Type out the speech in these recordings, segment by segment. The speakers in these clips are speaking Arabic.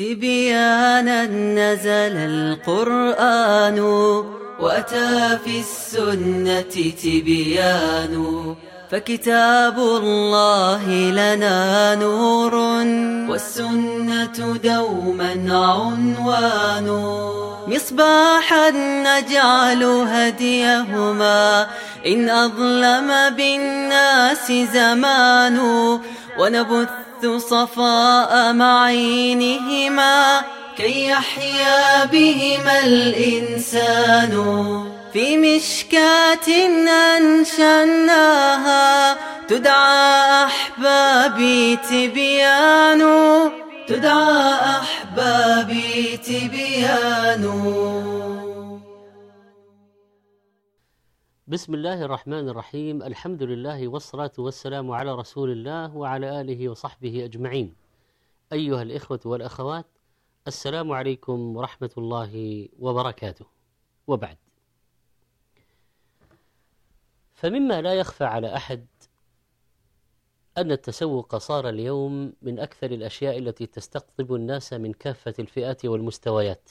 تبيانا نزل القرآن وأتى في السنة تبيان، فكتاب الله لنا نور والسنة دوما عنوان، مصباحا نجعل هديهما إن أظلم بالناس زمان، ونبث صفاء معينهما كي يحيا بهما الإنسان، في مشكاة أنشأناها تدعى أحبابي تبيان، تدعى أحبابي تبيان. بسم الله الرحمن الرحيم. الحمد لله والصلاة والسلام على رسول الله وعلى آله وصحبه أجمعين. أيها الإخوة والأخوات، السلام عليكم ورحمة الله وبركاته. وبعد، فمما لا يخفى على أحد أن التسوق صار اليوم من أكثر الأشياء التي تستقطب الناس من كافة الفئات والمستويات،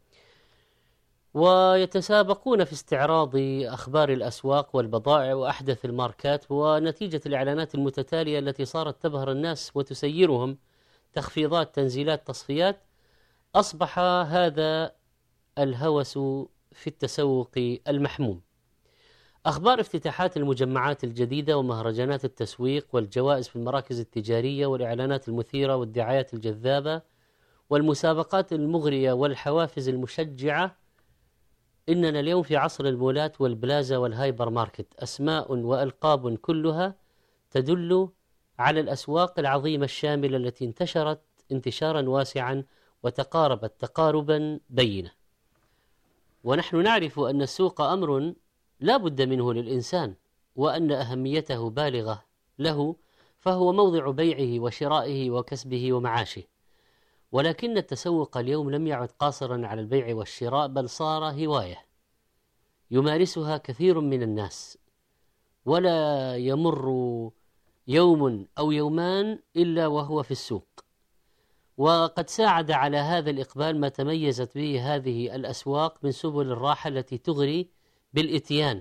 ويتسابقون في استعراض أخبار الأسواق والبضائع وأحدث الماركات، ونتيجة الإعلانات المتتالية التي صارت تبهر الناس وتسيرهم تخفيضات، تنزيلات، تصفيات، أصبح هذا الهوس في التسوق المحموم. أخبار افتتاحات المجمعات الجديدة ومهرجانات التسويق والجوائز في المراكز التجارية والإعلانات المثيرة والدعايات الجذابة والمسابقات المغرية والحوافز المشجعة. إننا اليوم في عصر المولات والبلازا والهايبر ماركت، أسماء وألقاب كلها تدل على الأسواق العظيمة الشاملة التي انتشرت انتشارا واسعا وتقاربت تقاربا بينا. ونحن نعرف أن السوق أمر لا بد منه للإنسان، وأن أهميته بالغة له، فهو موضع بيعه وشرائه وكسبه ومعاشه. ولكن التسوق اليوم لم يعد قاصرا على البيع والشراء، بل صار هواية يمارسها كثير من الناس، ولا يمر يوم أو يومان إلا وهو في السوق. وقد ساعد على هذا الإقبال ما تميزت به هذه الأسواق من سبل الراحة التي تغري بالإتيان.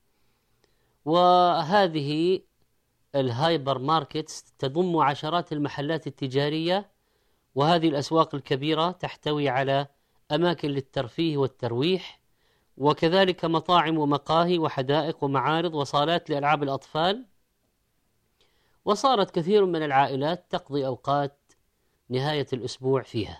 وهذه الهايبر ماركتس تضم عشرات المحلات التجارية، وهذه الأسواق الكبيرة تحتوي على أماكن للترفيه والترويح، وكذلك مطاعم ومقاهي وحدائق ومعارض وصالات لألعاب الأطفال. وصارت كثير من العائلات تقضي أوقات نهاية الأسبوع فيها.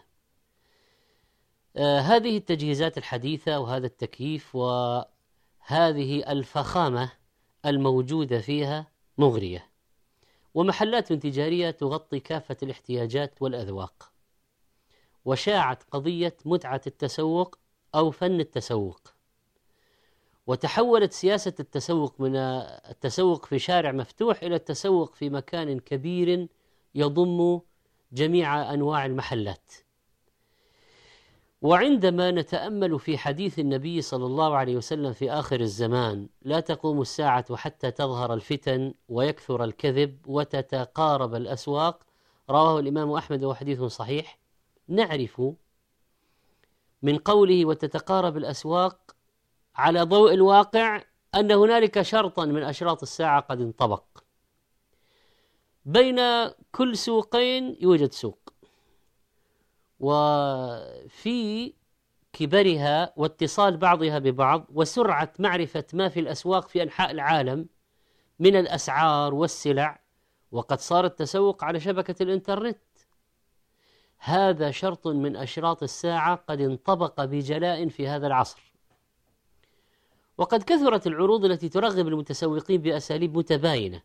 هذه التجهيزات الحديثة وهذا التكييف وهذه الفخامة الموجودة فيها مغرية، ومحلات تجارية تغطي كافة الاحتياجات والأذواق. وشاعت قضية متعة التسوق أو فن التسوق، وتحولت سياسة التسوق من التسوق في شارع مفتوح إلى التسوق في مكان كبير يضم جميع أنواع المحلات. وعندما نتأمل في حديث النبي صلى الله عليه وسلم في آخر الزمان: لا تقوم الساعة حتى تظهر الفتن ويكثر الكذب وتتقارب الأسواق، رواه الإمام أحمد وحديث صحيح، نعرف من قوله وتتقارب الأسواق على ضوء الواقع أن هنالك شرطا من أشراط الساعة قد انطبق. بين كل سوقين يوجد سوق، وفي كبرها واتصال بعضها ببعض وسرعة معرفة ما في الأسواق في أنحاء العالم من الأسعار والسلع، وقد صار التسوق على شبكة الإنترنت. هذا شرط من أشراط الساعة قد انطبق بجلاء في هذا العصر. وقد كثرت العروض التي ترغب المتسوقين بأساليب متباينة،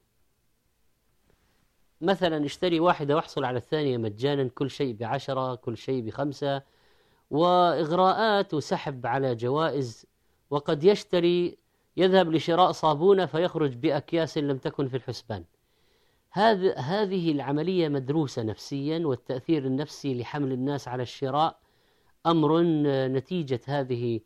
مثلا اشتري واحدة واحصل على الثانية مجانا، كل شيء ب10، كل شيء ب5، وإغراءات وسحب على جوائز. وقد يذهب لشراء صابونة فيخرج بأكياس لم تكن في الحسبان. هذه العملية مدروسة نفسيا، والتأثير النفسي لحمل الناس على الشراء أمر نتيجة هذه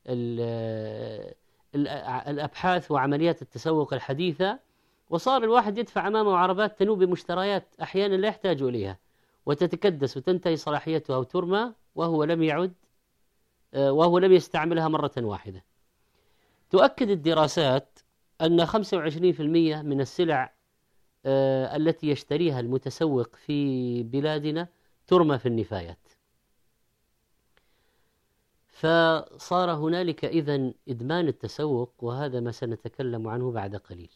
الأبحاث وعمليات التسوق الحديثة. وصار الواحد يدفع أمامه عربات تنوب بمشتريات أحيانا لا يحتاج إليها، وتتكدس وتنتهي صلاحيتها وترمى وهو لم يعد، وهو لم يستعملها مرة واحدة. تؤكد الدراسات أن 25% من السلع التي يشتريها المتسوق في بلادنا ترمى في النفايات. فصار هنالك إذن إدمان التسوق، وهذا ما سنتكلم عنه بعد قليل.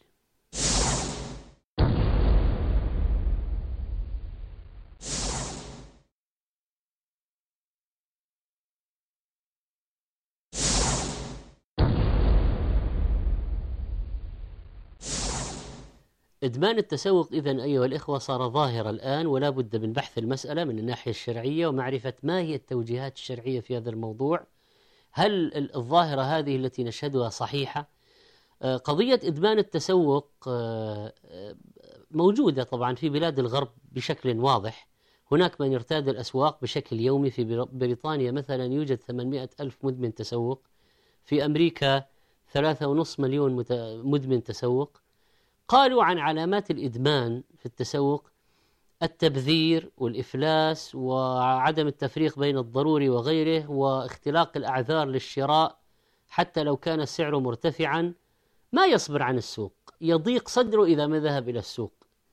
إدمان التسوق إذن أيها الإخوة صار ظاهرة الآن، ولا بد من بحث المسألة من الناحية الشرعية ومعرفة ما هي التوجيهات الشرعية في هذا الموضوع. هل الظاهرة هذه التي نشهدها صحيحة؟ قضية إدمان التسوق موجودة طبعا في بلاد الغرب بشكل واضح. هناك من يرتاد الأسواق بشكل يومي. في بريطانيا مثلا يوجد 800 ألف مدمن تسوق، في أمريكا 3.5 مليون مدمن تسوق. قالوا عن علامات الإدمان في التسوق التبذير والإفلاس وعدم التفريق بين الضروري وغيره، واختلاق الأعذار للشراء حتى لو كان السعر مرتفعا. ما يصبر عن السوق، يضيق صدره إذا ما ذهب إلى السوق.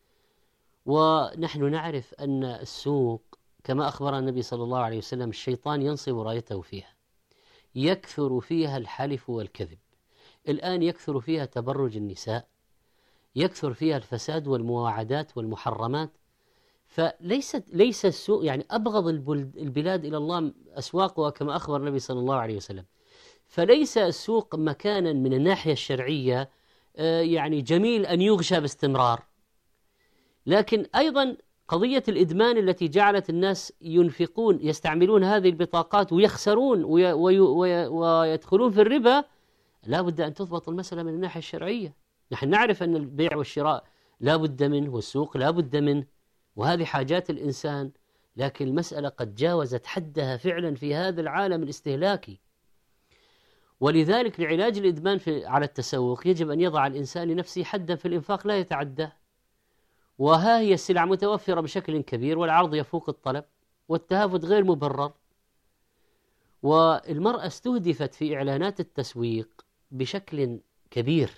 ونحن نعرف أن السوق كما أخبر النبي صلى الله عليه وسلم الشيطان ينصب رايته فيها، يكثر فيها الحلف والكذب. الآن يكثر فيها تبرج النساء، يكثر فيها الفساد والمواعدات والمحرمات. ليس السوق يعني أبغض البلاد إلى الله أسواقها كما أخبر النبي صلى الله عليه وسلم. فليس السوق مكانا من الناحية الشرعية يعني جميل أن يغشى باستمرار. لكن أيضا قضية الإدمان التي جعلت الناس يستعملون هذه البطاقات ويخسرون ويدخلون في الربا، لا بد أن تضبط المسألة من الناحية الشرعية. نحن نعرف أن البيع والشراء لا بد منه، والسوق لا بد منه، وهذه حاجات الإنسان. لكن المسألة قد جاوزت حدها فعلا في هذا العالم الاستهلاكي. ولذلك لعلاج الإدمان على التسوق يجب أن يضع الإنسان لنفسه حدا في الإنفاق لا يتعداه. وها هي السلع متوفرة بشكل كبير، والعرض يفوق الطلب، والتهافت غير مبرر. والمرأة استهدفت في إعلانات التسويق بشكل كبير،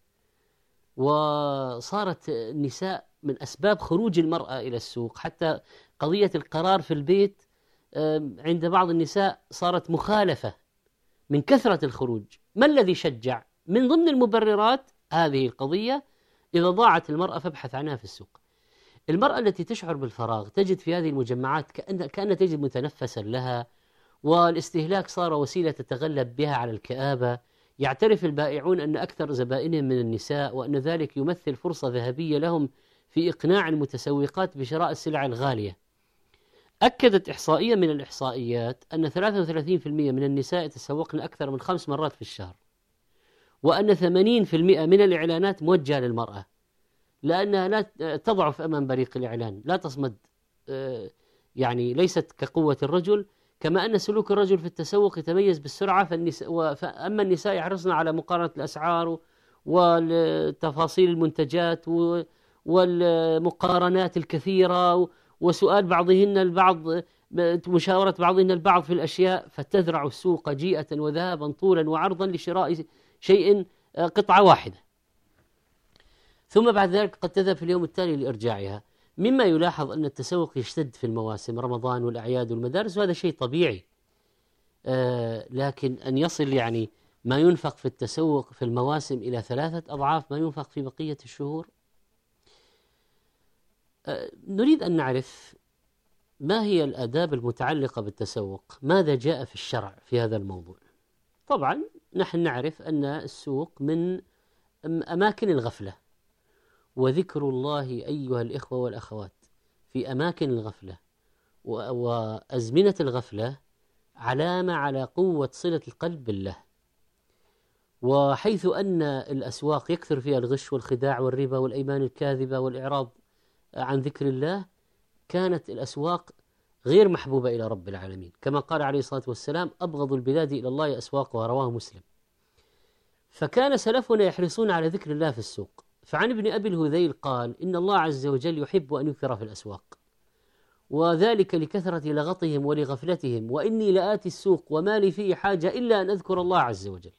وصارت النساء من أسباب خروج المرأة إلى السوق. حتى قضية القرار في البيت عند بعض النساء صارت مخالفة من كثرة الخروج. ما الذي شجع؟ من ضمن المبررات هذه القضية. إذا ضاعت المرأة فابحث عنها في السوق. المرأة التي تشعر بالفراغ تجد في هذه المجمعات كأنها تجد متنفسا لها، والاستهلاك صار وسيلة تتغلب بها على الكآبة. يعترف البائعون أن أكثر زبائنهم من النساء، وأن ذلك يمثل فرصة ذهبية لهم في إقناع المتسوقات بشراء السلع الغالية. أكدت إحصائية من الإحصائيات أن 33% من النساء يتسوقن أكثر من 5 مرات في الشهر، وأن 80% من الإعلانات موجهة للمرأة، لأنها لا تضعف أمام بريق الإعلان، لا تصمد، يعني ليست كقوة الرجل. كما أن سلوك الرجل في التسوق يتميز بالسرعة، فأما النساء يحرصن على مقارنة الأسعار والتفاصيل المنتجات والمقارنات الكثيرة، وسؤال بعضهن البعض، مشاورة بعضهن البعض في الأشياء، فتذرع السوق جيئة وذهابا طولا وعرضا لشراء شيء قطعة واحدة، ثم بعد ذلك قد تذهب في اليوم التالي لإرجاعها. مما يلاحظ أن التسوق يشتد في المواسم، رمضان والأعياد والمدارس، وهذا شيء طبيعي. لكن أن يصل يعني ما ينفق في التسوق في المواسم إلى 3 أضعاف ما ينفق في بقية الشهور. نريد أن نعرف ما هي الآداب المتعلقة بالتسوق، ماذا جاء في الشرع في هذا الموضوع. طبعا نحن نعرف أن السوق من أماكن الغفلة، وذكر الله أيها الإخوة والأخوات في أماكن الغفلة وأزمنة الغفلة علامة على قوة صلة القلب بالله. وحيث أن الأسواق يكثر فيها الغش والخداع والربا والأيمان الكاذبة والإعراض عن ذكر الله، كانت الأسواق غير محبوبة إلى رب العالمين، كما قال عليه الصلاة والسلام: أبغض البلاد إلى الله أسواقها، رواه مسلم. فكان سلفنا يحرصون على ذكر الله في السوق. فعن ابن أبي الهذيل قال: إن الله عز وجل يحب أن يذكر في الأسواق، وذلك لكثرة لغطهم ولغفلتهم، وإني لآتي السوق وما لي فيه حاجة إلا أن أذكر الله عز وجل.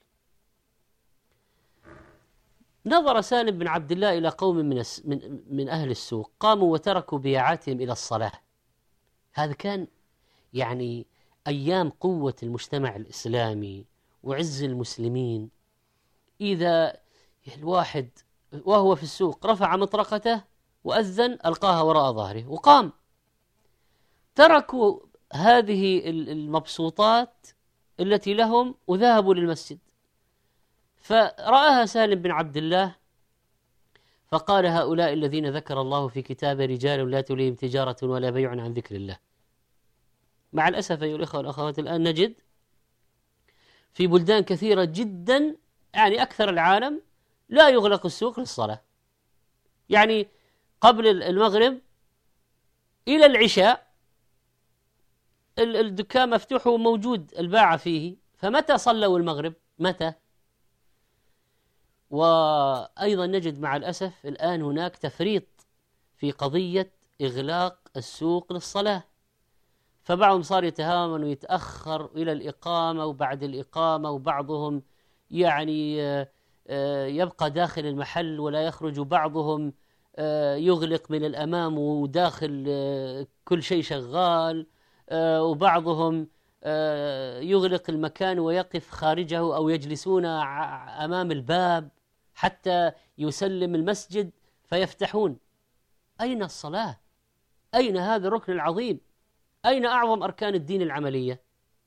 نظر سالم بن عبد الله إلى قوم من أهل السوق قاموا وتركوا بيعاتهم إلى الصلاة. هذا كان يعني أيام قوة المجتمع الإسلامي وعز المسلمين. إذا الواحد وهو في السوق رفع مطرقته وأذن ألقاها وراء ظهره وقام، تركوا هذه المبسوطات التي لهم وذهبوا للمسجد. فرآها سالم بن عبد الله فقال: هؤلاء الذين ذكر الله في كتابه رجال لا تلهيهم تجارة ولا بيع عن ذكر الله. مع الأسف أيها الأخوة والأخوات الآن نجد في بلدان كثيرة جدا، يعني أكثر العالم، لا يغلق السوق للصلاة. يعني قبل المغرب إلى العشاء الدكان مفتوح وموجود الباعة فيه، فمتى صلوا المغرب؟ متى؟ وأيضا نجد مع الأسف الآن هناك تفريط في قضية إغلاق السوق للصلاة، فبعضهم صار يتهاون ويتأخر إلى الإقامة وبعد الإقامة، وبعضهم يعني يبقى داخل المحل ولا يخرج، بعضهم يغلق من الأمام وداخل كل شيء شغال، وبعضهم يغلق المكان ويقف خارجه أو يجلسون أمام الباب حتى يسلم المسجد فيفتحون. أين الصلاة؟ أين هذا الركن العظيم؟ أين أعظم أركان الدين العملية؟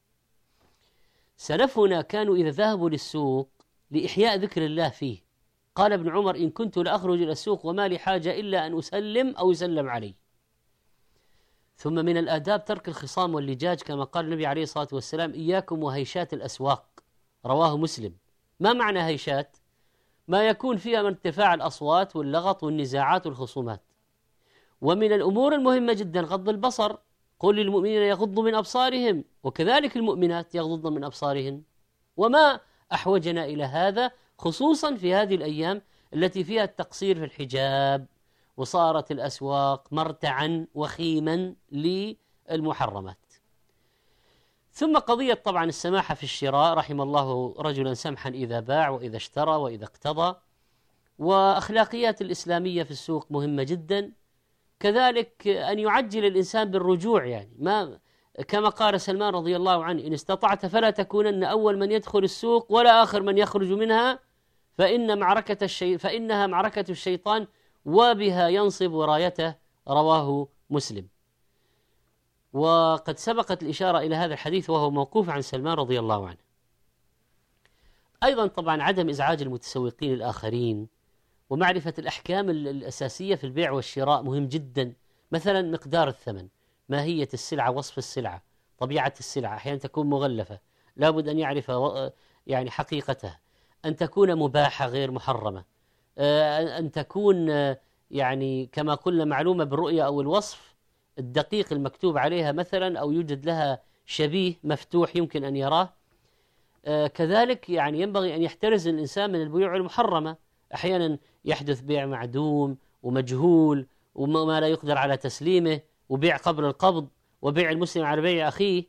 سلفنا كانوا إذا ذهبوا للسوق لإحياء ذكر الله فيه. قال ابن عمر: إن كنت لأخرج إلى السوق وما لي حاجة إلا أن أسلم أو يسلم علي. ثم من الآداب ترك الخصام واللجاج، كما قال النبي عليه الصلاة والسلام: إياكم وهيشات الأسواق. رواه مسلم. ما معنى هيشات؟ ما يكون فيها من ارتفاع الأصوات واللغط والنزاعات والخصومات. ومن الأمور المهمة جدا غض البصر. قل للمؤمنين يغضوا من أبصارهم وكذلك المؤمنات يغضضن من أبصارهن. وما أحوجنا إلى هذا خصوصا في هذه الأيام التي فيها التقصير في الحجاب، وصارت الأسواق مرتعا وخيما للمحرمات. ثم قضية طبعا السماحة في الشراء، رحم الله رجلا سمحا إذا باع وإذا اشترى وإذا اقتضى. وأخلاقيات الإسلامية في السوق مهمة جدا. كذلك أن يعجل الإنسان بالرجوع، يعني ما كما قال سلمان رضي الله عنه: إن استطعت فلا تكونن أول من يدخل السوق ولا آخر من يخرج منها، فإنها معركة الشيطان وبها ينصب رايته. رواه مسلم. وقد سبقت الإشارة إلى هذا الحديث وهو موقوف عن سلمان رضي الله عنه. أيضا طبعا عدم إزعاج المتسوقين الآخرين ومعرفة الأحكام الأساسية في البيع والشراء مهم جدا. مثلا مقدار الثمن، ماهية السلعة، وصف السلعة، طبيعة السلعة، أحيانا تكون مغلفة لابد أن يعرف يعني حقيقتها، أن تكون مباحة غير محرمة، أن تكون يعني كما قلنا معلومة بالرؤية أو الوصف الدقيق المكتوب عليها مثلا، أو يوجد لها شبيه مفتوح يمكن أن يراه. كذلك يعني ينبغي أن يحترز الإنسان من البيوع المحرمة. أحيانا يحدث بيع معدوم ومجهول وما لا يقدر على تسليمه، وبيع قبل القبض، وبيع المسلم على بيع أخيه.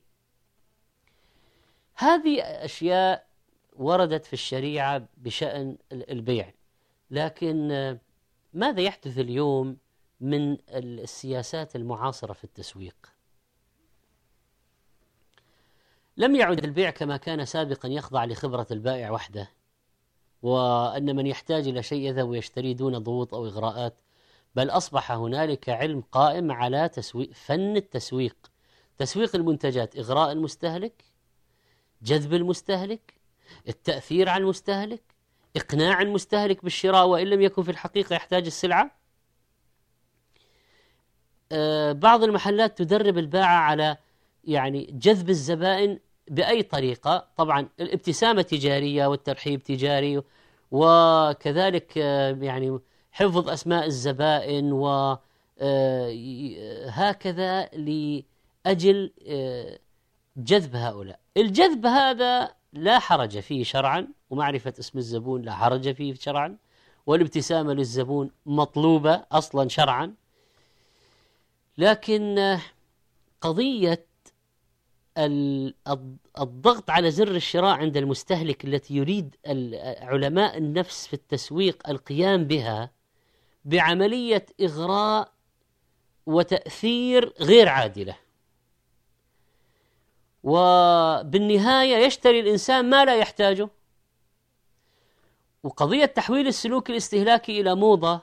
هذه أشياء وردت في الشريعة بشأن البيع. لكن ماذا يحدث اليوم من السياسات المعاصرة في التسويق؟ لم يعد البيع كما كان سابقا يخضع لخبرة البائع وحده، وأن من يحتاج إلى شيء يذهب ويشتري دون ضغوط أو إغراءات، بل أصبح هنالك علم قائم على فن التسويق، تسويق المنتجات، إغراء المستهلك، جذب المستهلك، التأثير على المستهلك، إقناع المستهلك بالشراء وإن لم يكن في الحقيقة يحتاج السلعة. بعض المحلات تدرب البائع على يعني جذب الزبائن بأي طريقة. طبعا الابتسامة تجارية والترحيب تجاري، وكذلك يعني حفظ أسماء الزبائن وهكذا لأجل جذب هؤلاء. الجذب هذا لا حرج فيه شرعا، ومعرفة اسم الزبون لا حرج فيه شرعا، والابتسامة للزبون مطلوبة أصلا شرعا. لكن قضية الضغط على زر الشراء عند المستهلك التي يريد علماء النفس في التسويق القيام بها بعملية إغراء وتأثير غير عادلة، وبالنهاية يشتري الإنسان ما لا يحتاجه. وقضية تحويل السلوك الاستهلاكي إلى موضة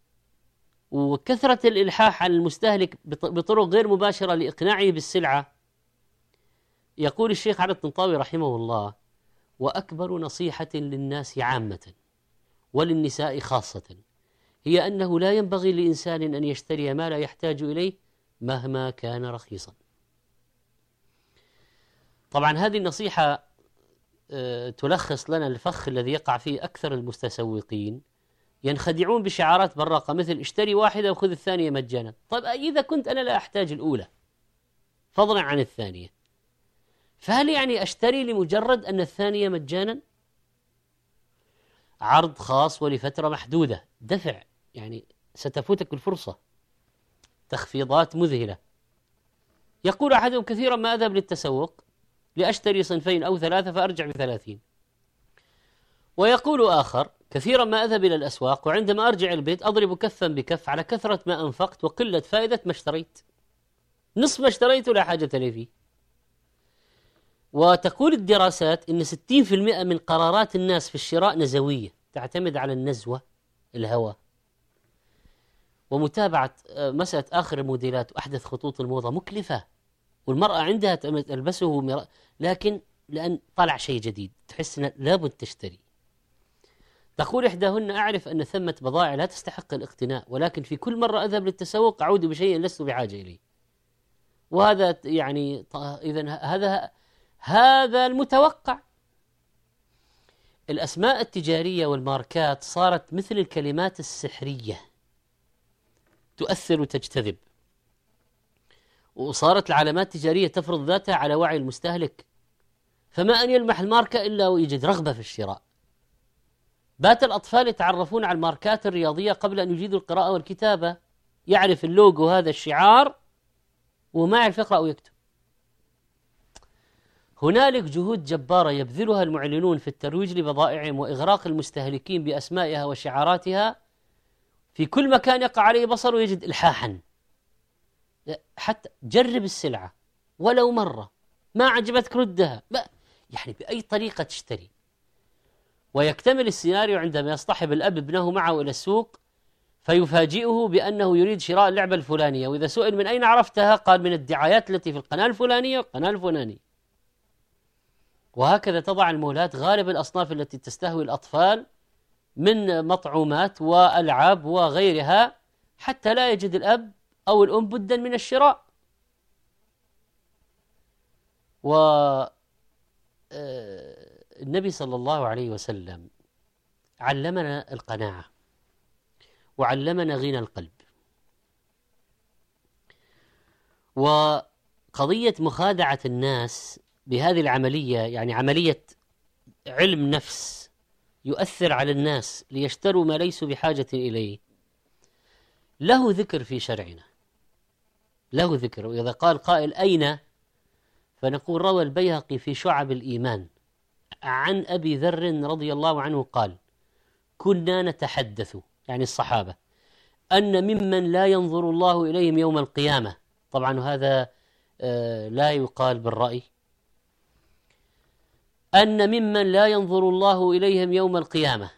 وكثرة الإلحاح على المستهلك بطرق غير مباشرة لإقناعه بالسلعة. يقول الشيخ علي الطنطاوي رحمه الله: وأكبر نصيحة للناس عامة وللنساء خاصة هي أنه لا ينبغي لإنسان أن يشتري ما لا يحتاج إليه مهما كان رخيصا. طبعا هذه النصيحة تلخص لنا الفخ الذي يقع فيه أكثر المتسوقين، ينخدعون بشعارات براقة مثل اشتري واحدة وخذ الثانية مجانا. طيب إذا كنت أنا لا أحتاج الأولى فضلا عن الثانية، فهل يعني أشتري لمجرد أن الثانية مجانا؟ عرض خاص ولفترة محدودة، دفع، يعني ستفوتك الفرصة، تخفيضات مذهلة. يقول أحدهم: كثيرا ما أذهب للتسوق لأشتري صنفين أو ثلاثة فأرجع ب30. ويقول آخر: كثيرا ما أذهب إلى الأسواق وعندما أرجع البيت أضرب كفا بكف على كثرة ما أنفقت وقلة فائدة ما اشتريت، نصف ما اشتريت لا حاجة لي فيه. وتقول الدراسات إن 60% من قرارات الناس في الشراء نزوية، تعتمد على النزوة، الهوى، ومتابعة مسألة آخر الموديلات وأحدث خطوط الموضة مكلفة، والمرأة عندها تلبسه لكن لأن طلع شيء جديد تحس أنها لابد تشتري. تقول إحداهن: أعرف أن ثمة بضائع لا تستحق الاقتناء، ولكن في كل مرة أذهب للتسوق أعود بشيء لست بحاجة إليه. وهذا يعني إذن هذا المتوقع. الأسماء التجارية والماركات صارت مثل الكلمات السحرية، تؤثر وتجتذب، وصارت العلامات التجارية تفرض ذاتها على وعي المستهلك، فما أن يلمح الماركة إلا ويجد رغبة في الشراء. بات الأطفال يتعرفون على الماركات الرياضية قبل أن يجيدوا القراءة والكتابة، يعرف اللوجو هذا الشعار وما يعرف يقرأ ويكتب. هنالك جهود جبارة يبذلها المعلنون في الترويج لبضائعهم وإغراق المستهلكين بأسمائها وشعاراتها. في كل مكان يقع عليه بصر ويجد إلحاحا. حتى جرب السلعة ولو مرة، ما عجبتك ردها، يعني بأي طريقة تشتري. ويكتمل السيناريو عندما يصطحب الأب ابنه معه إلى السوق فيفاجئه بأنه يريد شراء اللعبة الفلانية، وإذا سئل من أين عرفتها قال من الدعايات التي في القناة الفلانية والقناة الفلانية. وهكذا تضع المولات غالب الأصناف التي تستهوي الأطفال من مطعومات وألعاب وغيرها، حتى لا يجد الأب أو الأم بدا من الشراء. والنبي صلى الله عليه وسلم علمنا القناعة وعلمنا غنى القلب. وقضية مخادعة الناس بهذه العملية، يعني عملية علم نفس يؤثر على الناس ليشتروا ما ليسوا بحاجة إليه، له ذكر في شرعنا، له ذكر. وإذا قال قائل أين، فنقول: روى البيهقي في شعب الإيمان عن أبي ذر رضي الله عنه قال: كنا نتحدث، يعني الصحابة، أن ممن لا ينظر الله إليهم يوم القيامة. طبعا هذا لا يقال بالرأي. أن ممن لا ينظر الله إليهم يوم القيامة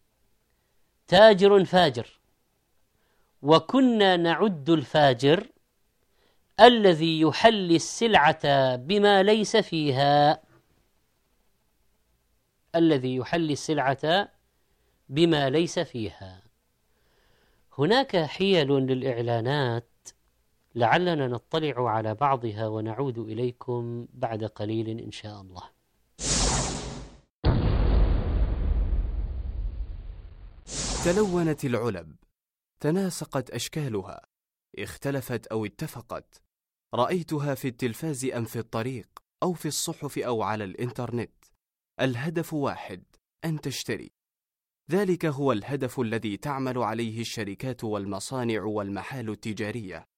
تاجر فاجر، وكنا نعد الفاجر الذي يحلي السلعة بما ليس فيها، الذي يحلي السلعة بما ليس فيها. هناك حيل للإعلانات لعلنا نطلع على بعضها ونعود إليكم بعد قليل إن شاء الله. تلونت العلب، تناسقت أشكالها، اختلفت أو اتفقت، رأيتها في التلفاز أم في الطريق أو في الصحف أو على الإنترنت. الهدف واحد: أن تشتري. ذلك هو الهدف الذي تعمل عليه الشركات والمصانع والمحال التجارية.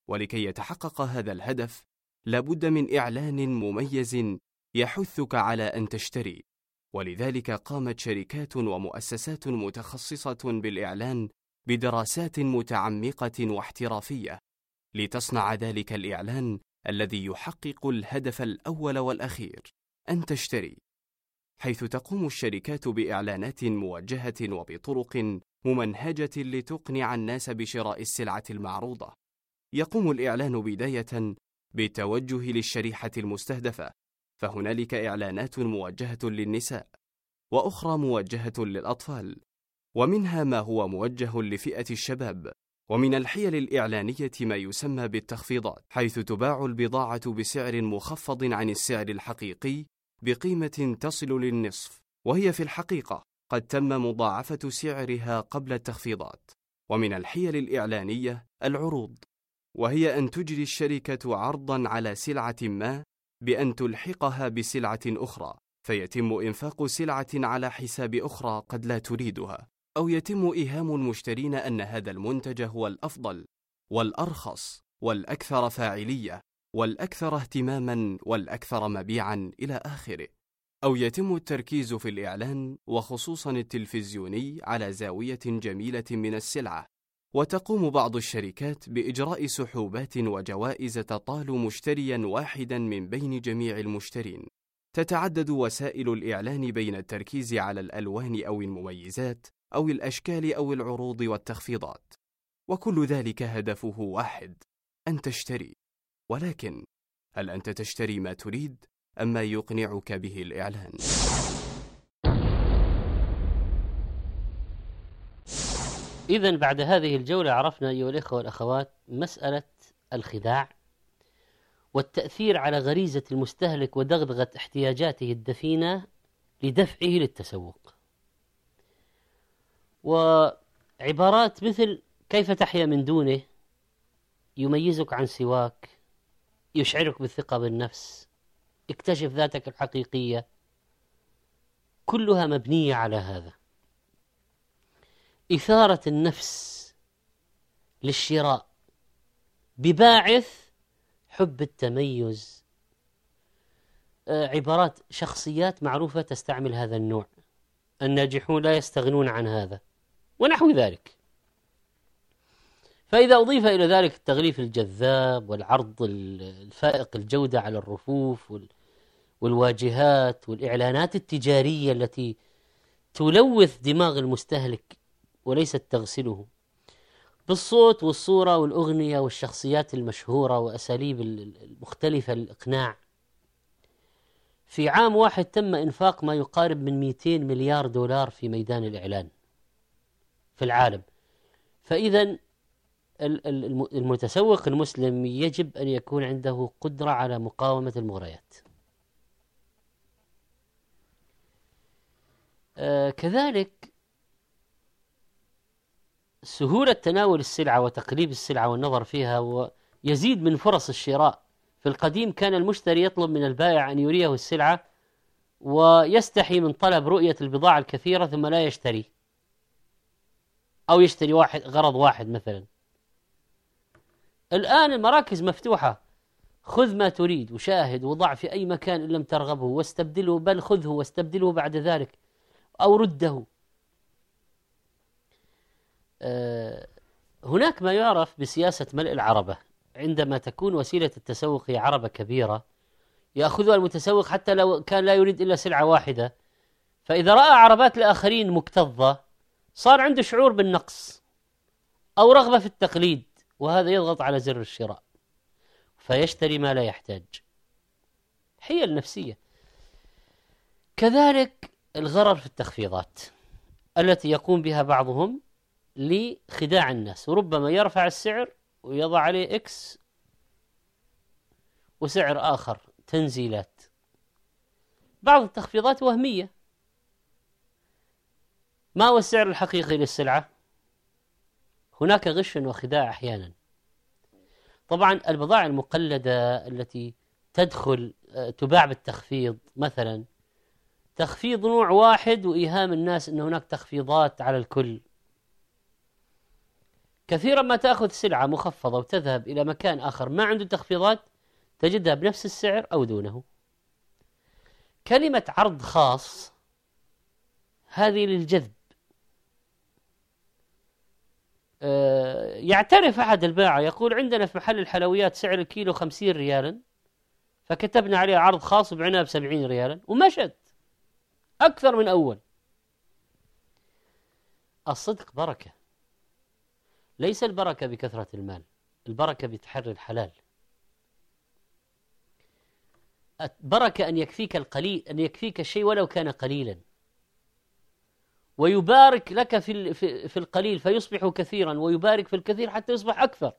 ولكي يتحقق هذا الهدف لابد من إعلان مميز يحثك على أن تشتري، ولذلك قامت شركات ومؤسسات متخصصة بالإعلان بدراسات متعمقة واحترافية لتصنع ذلك الإعلان الذي يحقق الهدف الأول والأخير، أن تشتري، حيث تقوم الشركات بإعلانات موجهة وبطرق ممنهجة لتقنع الناس بشراء السلعة المعروضة. يقوم الإعلان بداية بالتوجه للشريحة المستهدفة، فهنالك إعلانات موجهة للنساء، وأخرى موجهة للأطفال، ومنها ما هو موجه لفئة الشباب. ومن الحيل الإعلانية ما يسمى بالتخفيضات، حيث تباع البضاعة بسعر مخفض عن السعر الحقيقي بقيمة تصل للنصف، وهي في الحقيقة قد تم مضاعفة سعرها قبل التخفيضات. ومن الحيل الإعلانية العروض، وهي أن تجري الشركة عرضا على سلعة ما بأن تلحقها بسلعة أخرى، فيتم إنفاق سلعة على حساب أخرى قد لا تريدها، أو يتم إيهام المشترين أن هذا المنتج هو الأفضل والأرخص والأكثر فاعلية والأكثر اهتماما والأكثر مبيعا إلى آخره. أو يتم التركيز في الإعلان وخصوصا التلفزيوني على زاوية جميلة من السلعة، وتقوم بعض الشركات بإجراء سحوبات وجوائز تطال مشتريا واحدا من بين جميع المشترين. تتعدد وسائل الإعلان بين التركيز على الألوان أو المميزات أو الأشكال أو العروض والتخفيضات، وكل ذلك هدفه واحد، أن تشتري. ولكن هل أنت تشتري ما تريد أم ما يقنعك به الإعلان؟ إذن بعد هذه الجولة عرفنا أيها الإخوة والأخوات مسألة الخداع والتأثير على غريزة المستهلك ودغدغة احتياجاته الدفينة لدفعه للتسوق، وعبارات مثل كيف تحيا من دونه، يميزك عن سواك، يشعرك بالثقة بالنفس، اكتشف ذاتك الحقيقية، كلها مبنية على هذا، إثارة النفس للشراء بباعث حب التميز. عبارات شخصيات معروفة تستعمل هذا النوع، الناجحون لا يستغنون عن هذا ونحو ذلك. فإذا أضيف إلى ذلك التغليف الجذاب والعرض الفائق الجودة على الرفوف والواجهات والإعلانات التجارية التي تلوث دماغ المستهلك وليست تغسله، بالصوت والصورة والأغنية والشخصيات المشهورة وأساليب المختلفة للإقناع، في عام واحد تم إنفاق ما يقارب من 200 مليار دولار في ميدان الإعلان في العالم. فإذا المتسوق المسلم يجب أن يكون عنده قدرة على مقاومة المغريات. كذلك سهولة تناول السلعة وتقليب السلعة والنظر فيها ويزيد من فرص الشراء. في القديم كان المشتري يطلب من البائع أن يريه السلعة ويستحي من طلب رؤية البضاعة الكثيرة ثم لا يشتري، أو يشتري غرض واحد مثلا. الآن المراكز مفتوحة، خذ ما تريد وشاهد وضع في أي مكان إن لم ترغبه واستبدله، بل خذه واستبدله بعد ذلك أو رده. هناك ما يعرف بسياسة ملء العربة، عندما تكون وسيلة التسوق هي عربة كبيرة يأخذها المتسوق حتى لو كان لا يريد إلا سلعة واحدة، فإذا رأى عربات الآخرين مكتظة صار عنده شعور بالنقص أو رغبة في التقليد، وهذا يضغط على زر الشراء فيشتري ما لا يحتاج. حيل نفسية. كذلك الغرر في التخفيضات التي يقوم بها بعضهم لخداع الناس، وربما يرفع السعر ويضع عليه إكس وسعر آخر، تنزيلات. بعض التخفيضات وهمية. ما هو السعر الحقيقي للسلعة؟ هناك غش وخداع أحيانا. طبعا البضائع المقلدة التي تدخل تباع بالتخفيض، مثلا تخفيض نوع واحد وإيهام الناس أن هناك تخفيضات على الكل. كثيرا ما تأخذ سلعة مخفضة وتذهب إلى مكان آخر ما عنده تخفيضات تجدها بنفس السعر أو دونه. كلمة عرض خاص هذه للجذب. يعترف أحد الباعة يقول عندنا في محل الحلويات سعر الكيلو 50 ريالا، فكتبنا عليه عرض خاص بعناه ب70 ريالا ومشت أكثر من أول. الصدق بركة، ليس البركة بكثرة المال، البركة بتحري الحلال. بركة أن يكفيك القليل، أن يكفيك الشيء ولو كان قليلا، ويبارك لك في القليل فيصبح كثيرا، ويبارك في الكثير حتى يصبح أكثر.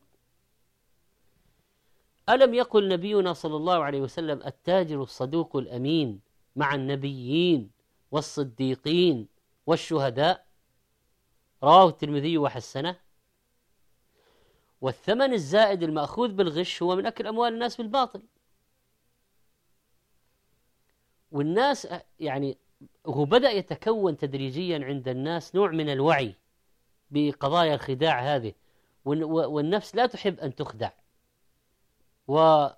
ألم يقل نبينا صلى الله عليه وسلم: التاجر الصدوق الأمين مع النبيين والصديقين والشهداء، رواه الترمذي وحسنه. والثمن الزائد المأخوذ بالغش هو من أكل أموال الناس بالباطل. والناس يعني هو بدأ يتكون تدريجيا عند الناس نوع من الوعي بقضايا الخداع هذه، والنفس لا تحب أن تخدع. وبعض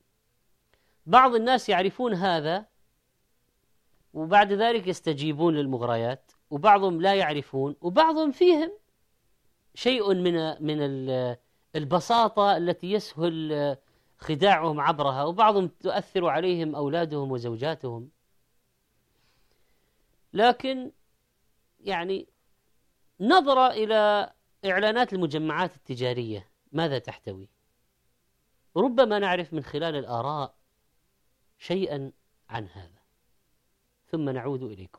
الناس يعرفون هذا وبعد ذلك يستجيبون للمغريات، وبعضهم لا يعرفون، وبعضهم فيهم شيء من البساطة التي يسهل خداعهم عبرها، وبعضهم تؤثر عليهم أولادهم وزوجاتهم. لكن يعني نظرة إلى إعلانات المجمعات التجارية ماذا تحتوي؟ ربما نعرف من خلال الآراء شيئا عن هذا، ثم نعود إليكم.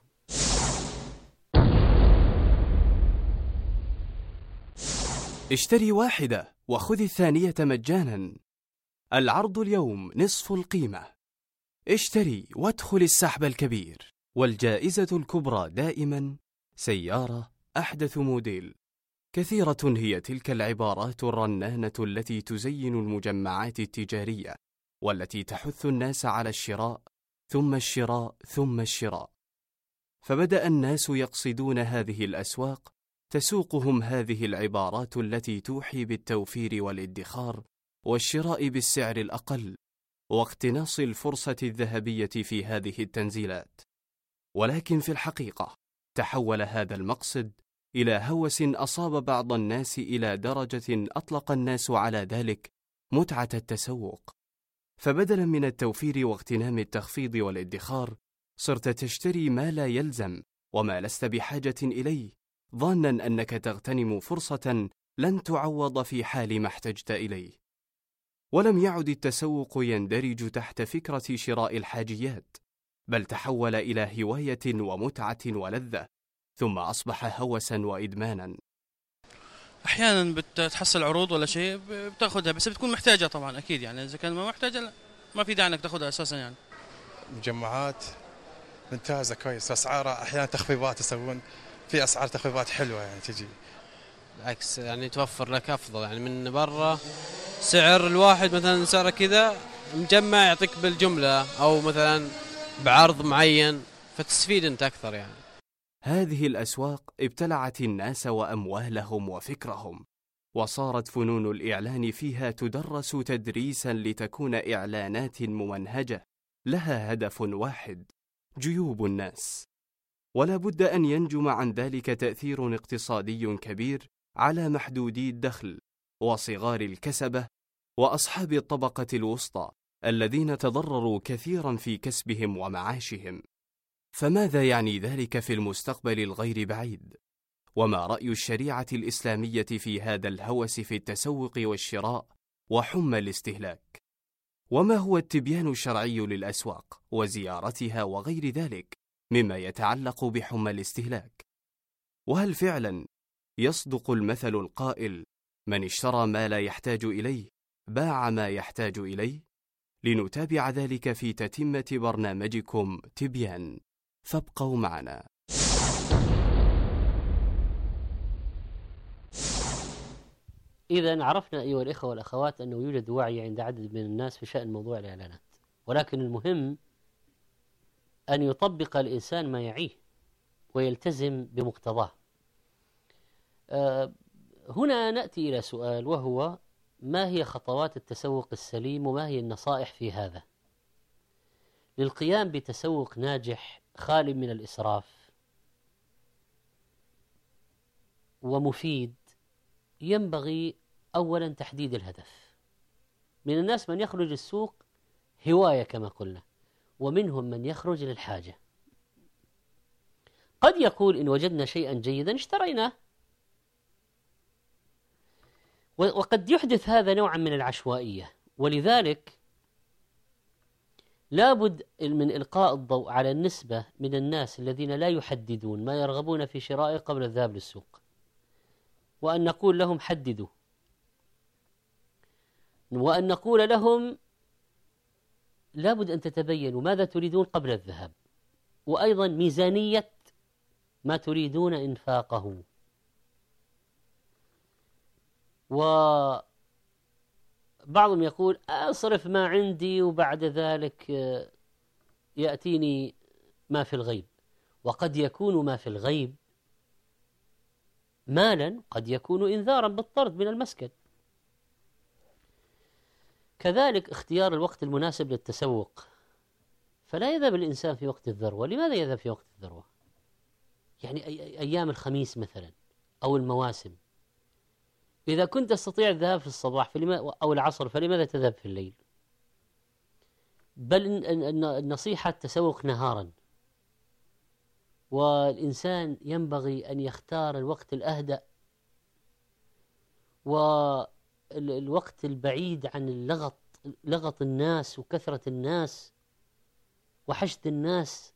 اشتري واحدة وخذ الثانية مجانا. العرض اليوم نصف القيمة. اشتري وادخل السحب الكبير. والجائزة الكبرى دائما سيارة أحدث موديل. كثيرة هي تلك العبارات الرنانة التي تزين المجمعات التجارية، والتي تحث الناس على الشراء ثم الشراء ثم الشراء. فبدأ الناس يقصدون هذه الأسواق تسوقهم هذه العبارات التي توحي بالتوفير والادخار والشراء بالسعر الأقل واقتناص الفرصة الذهبية في هذه التنزيلات. ولكن في الحقيقة تحول هذا المقصد إلى هوس أصاب بعض الناس إلى درجة أطلق الناس على ذلك متعة التسوق. فبدلا من التوفير واغتنام التخفيض والادخار، صرت تشتري ما لا يلزم وما لست بحاجة إليه، ظانا أنك تغتنم فرصة لن تعوض في حال ما احتجت إليه. ولم يعد التسوق يندرج تحت فكرة شراء الحاجيات، بل تحول إلى هواية ومتعة ولذة، ثم أصبح هوسا وإدمانا. أحيانا بتحصل عروض ولا شيء بتاخذها، بس بتكون محتاجة طبعا أكيد، يعني إذا كان ما محتاجة لا، ما في داعي إنك تاخذها أساسا. يعني مجمعات ممتازة كويس، أسعارها أحيانا تخفيضات يسوون، في أسعار تخفيضات حلوة يعني تجي. بالعكس يعني توفر لك أفضل، يعني من برا سعر الواحد مثلا سعره كذا، مجمع يعطيك بالجملة أو مثلا بعرض معين، فتستفيد أنت أكثر. يعني هذه الأسواق ابتلعت الناس وأموالهم وفكرهم، وصارت فنون الإعلان فيها تدرس تدريسا لتكون إعلانات ممنهجة لها هدف واحد: جيوب الناس. ولا بد أن ينجم عن ذلك تأثير اقتصادي كبير على محدودي الدخل وصغار الكسبة وأصحاب الطبقة الوسطى الذين تضرروا كثيرا في كسبهم ومعاشهم. فماذا يعني ذلك في المستقبل الغير بعيد؟ وما رأي الشريعة الإسلامية في هذا الهوس في التسوق والشراء وحمى الاستهلاك؟ وما هو التبيان الشرعي للأسواق وزيارتها وغير ذلك مما يتعلق بحمى الاستهلاك؟ وهل فعلا يصدق المثل القائل: من اشترى ما لا يحتاج إليه باع ما يحتاج إليه؟ لنتابع ذلك في تتمة برنامجكم تبيان، فابقوا معنا. إذن عرفنا أيها الإخوة والأخوات أنه يوجد وعي عند عدد من الناس في شأن موضوع الإعلانات، ولكن المهم أن يطبق الإنسان ما يعيه ويلتزم بمقتضاه. هنا نأتي إلى سؤال، وهو ما هي خطوات التسوق السليم وما هي النصائح في هذا للقيام بتسوق ناجح خالي من الإسراف ومفيد؟ ينبغي أولا تحديد الهدف. من الناس من يخرج السوق هواية كما قلنا، ومنهم من يخرج للحاجة. قد يقول إن وجدنا شيئا جيدا اشتريناه، وقد يحدث هذا نوعا من العشوائية، ولذلك لابد من إلقاء الضوء على النسبة من الناس الذين لا يحددون ما يرغبون في شرائه قبل الذهاب للسوق، وأن نقول لهم حددوا، وأن نقول لهم لابد أن تتبينوا ماذا تريدون قبل الذهاب، وأيضا ميزانية ما تريدون إنفاقه. وبعضهم يقول أصرف ما عندي وبعد ذلك يأتيني ما في الغيب، وقد يكون ما في الغيب مالا، قد يكون إنذارا بالطرد من المسكن. كذلك اختيار الوقت المناسب للتسوق، فلا يذهب الإنسان في وقت الذروة. لماذا يذهب في وقت الذروة؟ يعني أيام الخميس مثلا أو المواسم. إذا كنت تستطيع الذهاب في الصباح أو العصر فلماذا تذهب في الليل؟ بل النصيحة التسوق نهارا، والإنسان ينبغي أن يختار الوقت الأهدأ والوقت البعيد عن لغط الناس وكثرة الناس وحشد الناس.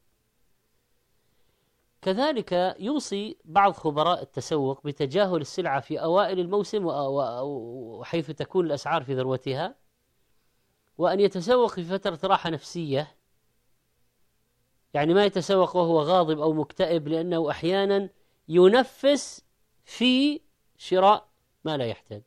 كذلك يوصي بعض خبراء التسوق بتجاهل السلعة في أوائل الموسم وحيث تكون الأسعار في ذروتها، وأن يتسوق في فترة راحة نفسية، يعني ما يتسوق وهو غاضب أو مكتئب، لأنه أحيانا ينفس في شراء ما لا يحتاج.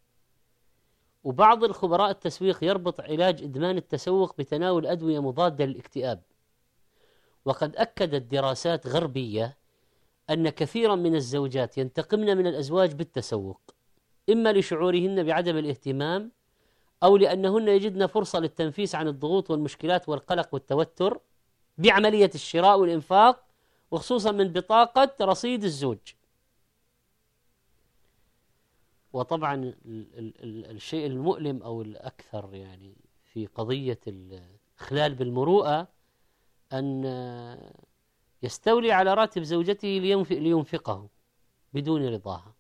وبعض الخبراء التسويق يربط علاج إدمان التسوق بتناول أدوية مضادة للاكتئاب، وقد أكدت دراسات غربية أن كثيرا من الزوجات ينتقمن من الأزواج بالتسوق، إما لشعورهن بعدم الاهتمام أو لأنهن يجدن فرصة للتنفيس عن الضغوط والمشكلات والقلق والتوتر بعملية الشراء والإنفاق، وخصوصا من بطاقة رصيد الزوج. وطبعا الشيء المؤلم أو الأكثر يعني في قضية الإخلال بالمروءة أن يستولي على راتب زوجته لينفقه بدون رضاها.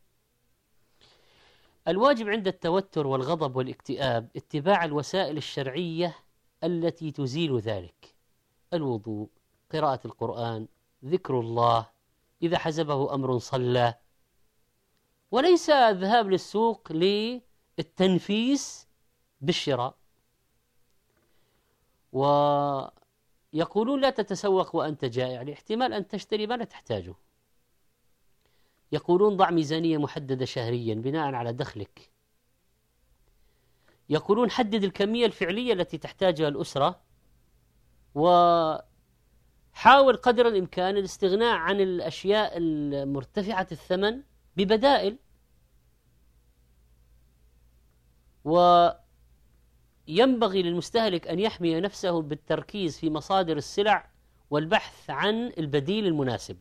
الواجب عند التوتر والغضب والاكتئاب اتباع الوسائل الشرعية التي تزيل ذلك: الوضوء، قراءة القرآن، ذكر الله، إذا حزبه أمر صلى، وليس الذهاب للسوق للتنفيس بالشراء. ويقولون لا تتسوق وأنت جائع، لاحتمال أن تشتري ما لا تحتاجه. يقولون ضع ميزانية محددة شهريا بناء على دخلك. يقولون حدد الكمية الفعلية التي تحتاجها الأسرة، وحاول قدر الإمكان الاستغناء عن الأشياء المرتفعة الثمن ببدائل. وينبغي للمستهلك أن يحمي نفسه بالتركيز في مصادر السلع والبحث عن البديل المناسب.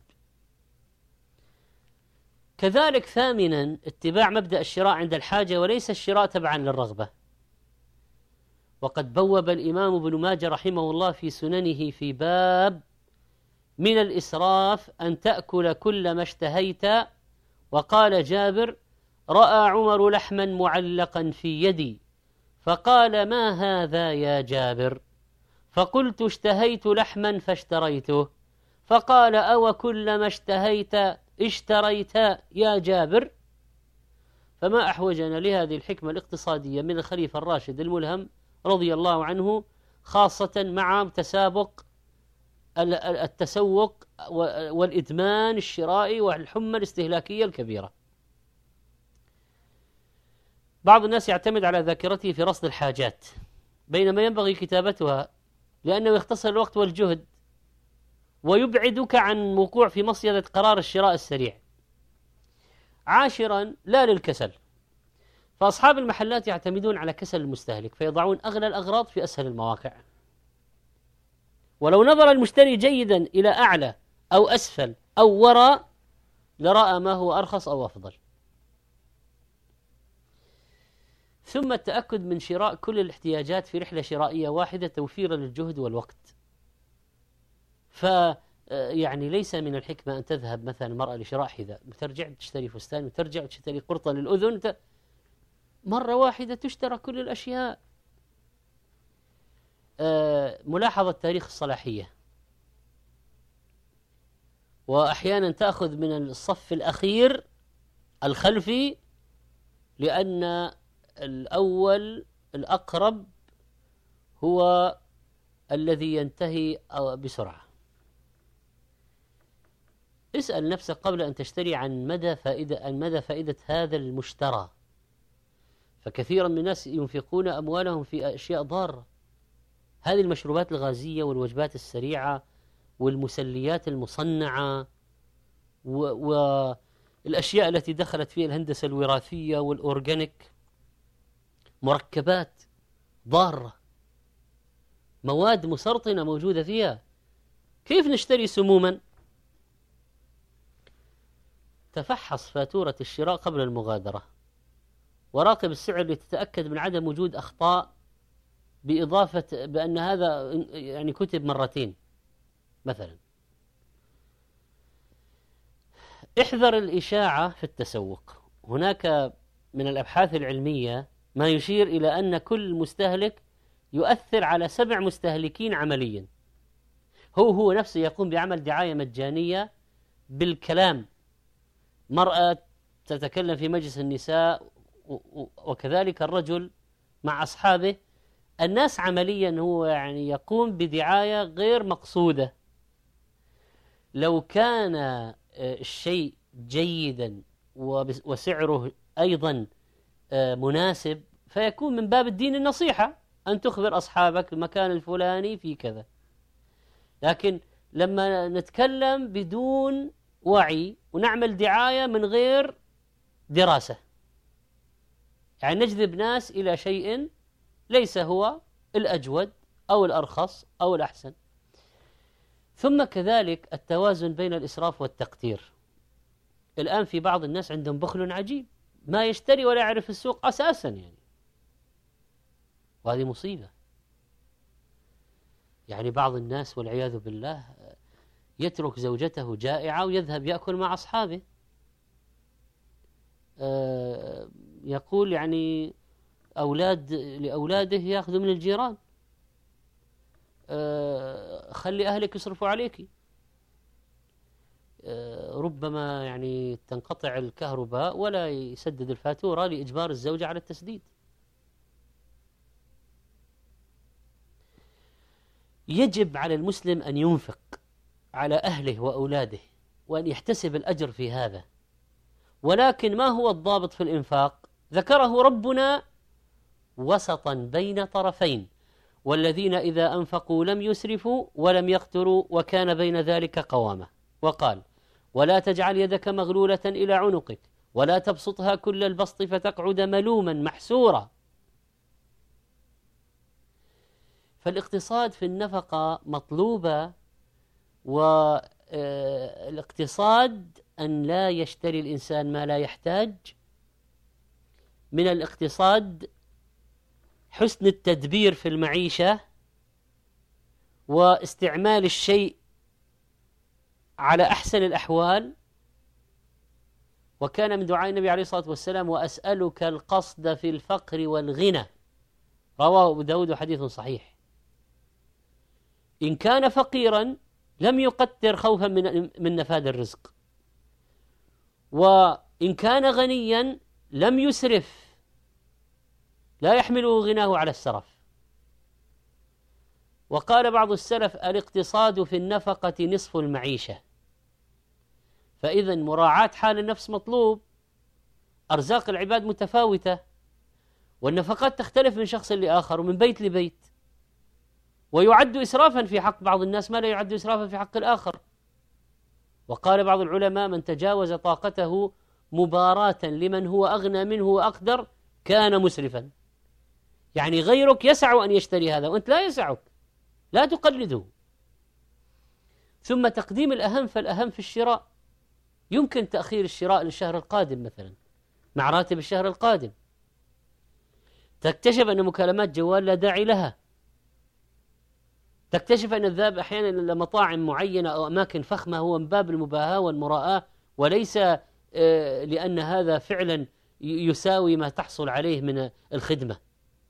كذلك ثامنا اتباع مبدأ الشراء عند الحاجة وليس الشراء تبعا للرغبة. وقد بوب الإمام ابن ماجه رحمه الله في سننه في باب من الإسراف أن تأكل كل ما اشتهيت. وقال جابر: رأى عمر لحما معلقا في يدي فقال: ما هذا يا جابر؟ فقلت: اشتهيت لحما فاشتريته. فقال: أو كل ما اشتريت يا جابر؟ فما أحوجنا لهذه الحكمة الاقتصادية من الخليفة الراشد الملهم رضي الله عنه، خاصة مع التسوق والإدمان الشرائي والحمى الاستهلاكية الكبيرة. بعض الناس يعتمد على ذاكرته في رصد الحاجات، بينما ينبغي كتابتها، لأنه يختصر الوقت والجهد ويبعدك عن وقوع في مصيدة قرار الشراء السريع. عاشرا لا للكسل، فأصحاب المحلات يعتمدون على كسل المستهلك فيضعون أغلى الأغراض في أسهل المواقع، ولو نظر المشتري جيدا إلى أعلى أو أسفل أو وراء لرأى ما هو أرخص أو أفضل. ثم التأكد من شراء كل الاحتياجات في رحلة شرائية واحدة توفيرا للجهد والوقت. يعني ليس من الحكمة أن تذهب مثلا المرأة لشراء حذاء وترجع تشتري فستان وترجع تشتري قرطة للأذن، مرة واحدة تشترى كل الأشياء. ملاحظة تاريخ الصلاحية، وأحيانا تأخذ من الصف الأخير الخلفي لأن الأول الأقرب هو الذي ينتهي بسرعة. اسأل نفسك قبل أن تشتري عن مدى فائدة هذا المشترى، فكثيرا من الناس ينفقون أموالهم في أشياء ضارة. هذه المشروبات الغازية والوجبات السريعة والمسليات المصنعة والأشياء التي دخلت فيها الهندسة الوراثية والأورجانيك، مركبات ضارة، مواد مسرطنة موجودة فيها. كيف نشتري سموما؟ تفحص فاتورة الشراء قبل المغادرة، وراقب السعر لتتأكد من عدم وجود أخطاء، بإضافة بأن هذا يعني كتب مرتين مثلا. احذر الإشاعة في التسوق. هناك من الأبحاث العلمية ما يشير إلى أن كل مستهلك يؤثر على 7 مستهلكين عمليا. هو نفسه يقوم بعمل دعاية مجانية بالكلام. مرأة تتكلم في مجلس النساء وكذلك الرجل مع أصحابه. الناس عمليا هو يعني يقوم بدعاية غير مقصودة. لو كان الشيء جيدا وسعره أيضا مناسب فيكون من باب الدين النصيحة أن تخبر أصحابك المكان الفلاني في كذا. لكن لما نتكلم بدون وعي ونعمل دعاية من غير دراسة، يعني نجذب ناس إلى شيء ليس هو الأجود أو الأرخص أو الأحسن. ثم كذلك التوازن بين الإسراف والتقتير. الآن في بعض الناس عندهم بخل عجيب، ما يشتري ولا يعرف السوق أساسا يعني، وهذه مصيبة. يعني بعض الناس والعياذ بالله يترك زوجته جائعة ويذهب يأكل مع أصحابه. يقول يعني لأولاده يأخذوا من الجيران، خلي أهلك يصرفوا عليك. ربما يعني تنقطع الكهرباء ولا يسدد الفاتورة لإجبار الزوجة على التسديد. يجب على المسلم أن ينفق على أهله وأولاده وأن يحتسب الأجر في هذا، ولكن ما هو الضابط في الإنفاق؟ ذكره ربنا وسطا بين طرفين: والذين إذا أنفقوا لم يسرفوا ولم يقتروا وكان بين ذلك قوامة. وقال: ولا تجعل يدك مغلولة إلى عنقك ولا تبسطها كل البسط فتقعد ملوما محسورا. فالاقتصاد في النفقة مطلوبة، والاقتصاد أن لا يشتري الإنسان ما لا يحتاج. من الاقتصاد حسن التدبير في المعيشة واستعمال الشيء على أحسن الأحوال. وكان من دعاء النبي عليه الصلاة والسلام: وأسألك القصد في الفقر والغنى، رواه أبو داود حديث صحيح. إن كان فقيرا لم يقتر خوفا من نفاد الرزق، وإن كان غنيا لم يسرف، لا يحمله غناه على السرف. وقال بعض السلف: الاقتصاد في النفقة نصف المعيشة. فإذا مراعاة حال النفس مطلوب. أرزاق العباد متفاوتة، والنفقات تختلف من شخص لآخر ومن بيت لبيت، ويعد إسرافا في حق بعض الناس ما لا يعد إسرافا في حق الآخر. وقال بعض العلماء: من تجاوز طاقته مباراة لمن هو أغنى منه وأقدر كان مسرفا. يعني غيرك يسع أن يشتري هذا وأنت لا يسعك، لا تقلده. ثم تقديم الأهم فالأهم في الشراء. يمكن تأخير الشراء للشهر القادم مثلا مع راتب الشهر القادم. تكتشف أن مكالمات جوال لا داعي لها. تكتشف أن الذهاب أحيانا لمطاعم معينة أو أماكن فخمة هو من باب المباهاة والمراءة، وليس لأن هذا فعلا يساوي ما تحصل عليه من الخدمة.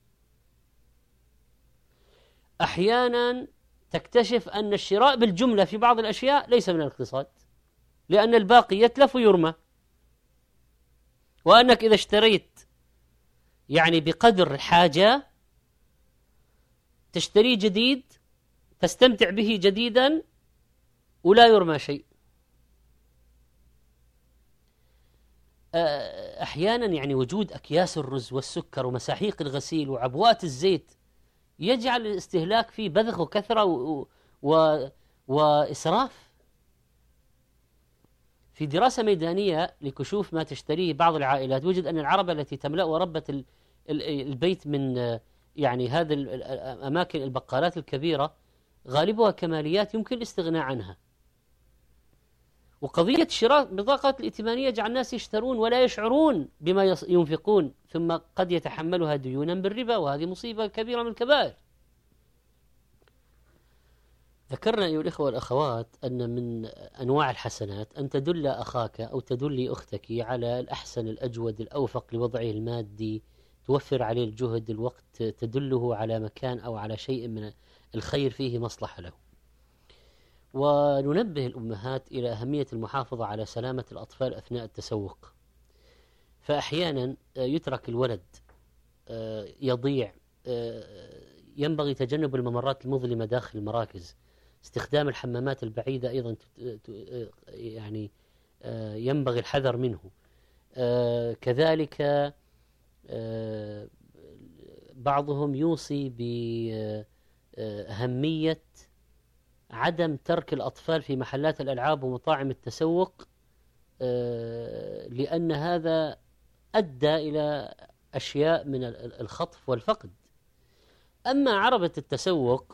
أحيانا تكتشف أن الشراء بالجملة في بعض الأشياء ليس من الاقتصاد، لأن الباقي يتلف ويرمى، وأنك إذا اشتريت يعني بقدر الحاجة تشتريه جديد تستمتع به جديدا ولا يرمى شيء. أحيانا يعني وجود أكياس الرز والسكر ومساحيق الغسيل وعبوات الزيت يجعل الاستهلاك فيه بذخ وكثرة وإسراف. في دراسة ميدانية لكشوف ما تشتريه بعض العائلات وجد أن العربة التي تملأ وربة البيت من يعني هذه الأماكن البقالات الكبيرة غالبها كماليات يمكن الاستغناء عنها. وقضية شراء بطاقات الائتمانية جعل الناس يشترون ولا يشعرون بما ينفقون، ثم قد يتحملها ديونا بالربا، وهذه مصيبة كبيرة من الكبائر. ذكرنا أيها الإخوة والأخوات أن من أنواع الحسنات أن تدل أخاك أو تدل أختك على الأحسن الأجود الأوفق لوضعه المادي، توفر عليه الجهد الوقت، تدله على مكان أو على شيء من الخير فيه مصلحة له. وننبه الأمهات إلى أهمية المحافظة على سلامة الأطفال أثناء التسوق. فأحيانا يترك الولد يضيع. ينبغي تجنب الممرات المظلمة داخل المراكز، استخدام الحمامات البعيدة أيضا يعني ينبغي الحذر منه. كذلك بعضهم يوصي بأهمية عدم ترك الأطفال في محلات الألعاب ومطاعم التسوق، لأن هذا أدى إلى أشياء من الخطف والفقد. أما عربة التسوق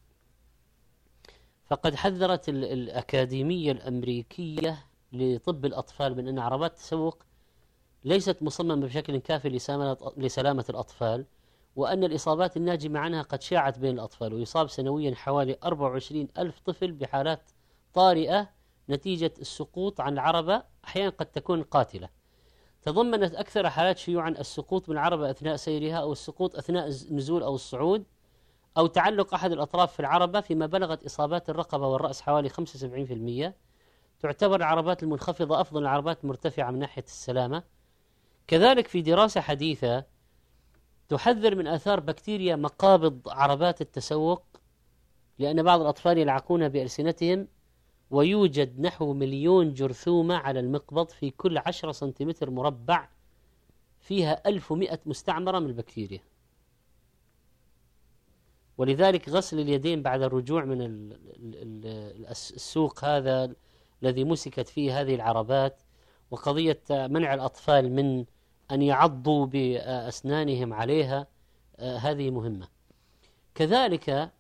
فقد حذرت الأكاديمية الأمريكية لطب الأطفال من أن عربات التسوق ليست مصممة بشكل كافي لسلامة الأطفال، وأن الإصابات الناجمة عنها قد شاعت بين الأطفال، ويصاب سنويا حوالي 24 ألف طفل بحالات طارئة نتيجة السقوط عن العربة، أحيانا قد تكون قاتلة. تضمنت أكثر حالات شيوعا السقوط من العربة أثناء سيرها، أو السقوط أثناء النزول أو الصعود، أو تعلق أحد الأطراف في العربة، فيما بلغت إصابات الرقبة والرأس حوالي 75%. تعتبر العربات المنخفضة أفضل العربات المرتفعة من ناحية السلامة. كذلك في دراسة حديثة تحذر من آثار بكتيريا مقابض عربات التسوق، لأن بعض الأطفال يلعقونها بألسنتهم، ويوجد نحو 1,000,000 جرثومة على المقبض في كل 10 سنتيمتر مربع، فيها 1100 مستعمرة من البكتيريا. ولذلك غسل اليدين بعد الرجوع من السوق هذا الذي مسكت فيه هذه العربات، وقضية منع الأطفال من أن يعضوا بأسنانهم عليها، هذه مهمة. كذلك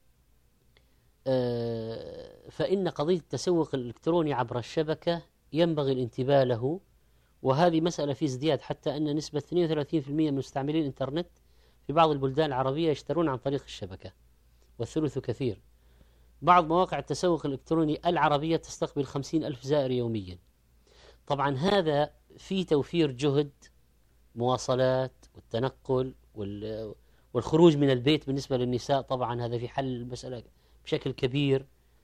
فإن قضية التسوق الإلكتروني عبر الشبكة ينبغي الانتباه له، وهذه مسألة في ازدياد، حتى أن نسبة 32% من مستعملين الإنترنت في بعض البلدان العربية يشترون عن طريق الشبكة، والثلث كثير. بعض مواقع التسوق الإلكتروني العربية تستقبل 50,000 زائر يوميا. طبعا هذا في توفير جهد مواصلات والتنقل والخروج من البيت بالنسبة للنساء، طبعا هذا في حل المسألة بشكل كبير.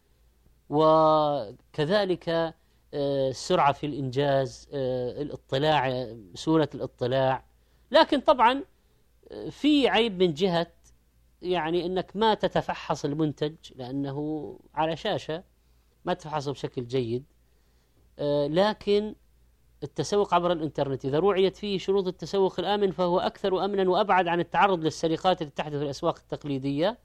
وكذلك السرعة في الإنجاز، الاطلاع، سهولة الاطلاع. لكن طبعا في عيب من جهة يعني أنك ما تتفحص المنتج، لأنه على شاشة ما تفحصه بشكل جيد. لكن التسوق عبر الإنترنت إذا روعيت فيه شروط التسوق الآمن فهو أكثر أمنا وأبعد عن التعرض للسرقات التي تحدث في الأسواق التقليدية.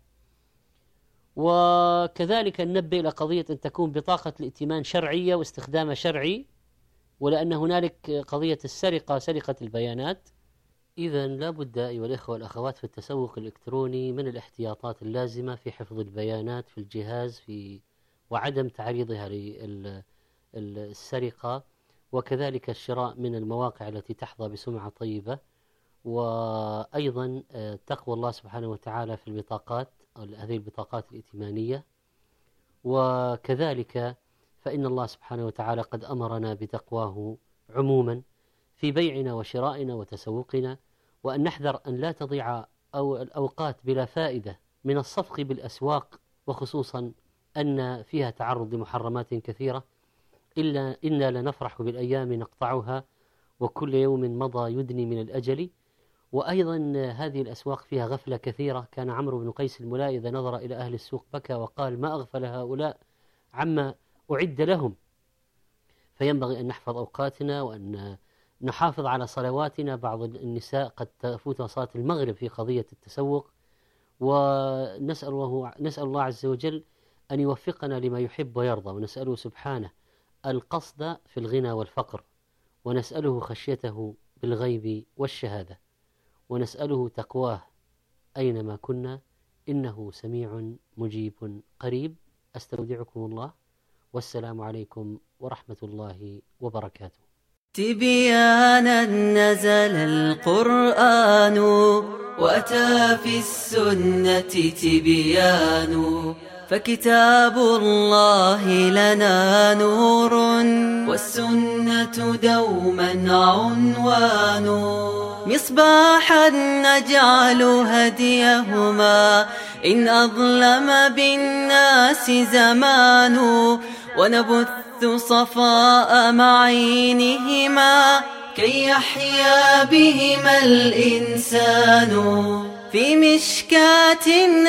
وكذلك ننبه إلى قضية أن تكون بطاقة الائتمان شرعية واستخدامها شرعي، ولأن هنالك قضية السرقة، سرقة البيانات. إذا لا بد أيها الإخوة والأخوات في التسوق الإلكتروني من الاحتياطات اللازمة في حفظ البيانات في الجهاز وعدم تعريضها للسرقة، وكذلك الشراء من المواقع التي تحظى بسمعة طيبة، وأيضا تقوى الله سبحانه وتعالى في البطاقات، هذه البطاقات الائتمانية. وكذلك فإن الله سبحانه وتعالى قد أمرنا بتقواه عموما في بيعنا وشرائنا وتسوقنا، وأن نحذر أن لا تضيع الأوقات بلا فائدة من الصفق بالأسواق، وخصوصا أن فيها تعرض لمحرمات كثيرة. إنا لنفرح بالأيام نقطعها وكل يوم مضى يدني من الأجل. وأيضا هذه الأسواق فيها غفلة كثيرة. كان عمرو بن قيس الملائي إذا نظر إلى أهل السوق بكى وقال: ما أغفل هؤلاء عما أعد لهم. فينبغي أن نحفظ أوقاتنا وأن نحافظ على صلواتنا. بعض النساء قد تفوت صلاة المغرب في قضية التسوق، ونسأل الله عز وجل أن يوفقنا لما يحب ويرضى، ونسأله سبحانه القصد في الغنى والفقر، ونسأله خشيته بالغيب والشهادة، ونسأله تقواه أينما كنا، إنه سميع مجيب قريب. أستودعكم الله، والسلام عليكم ورحمة الله وبركاته. تبيانا نزل القرآن وأتى في السنة تبيان، فكتاب الله لنا نور والسنة دوما عنوان، مصباحا نجعل هديهما إن أظلم بالناس زمان، ونبث صفاء معينهما كي يحيا بهما الإنسان، في مشكاة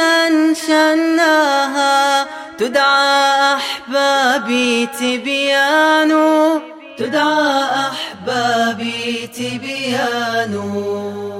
أنشأناها تدعى أحبابي تبيان، تدعى أحبابي تبيان.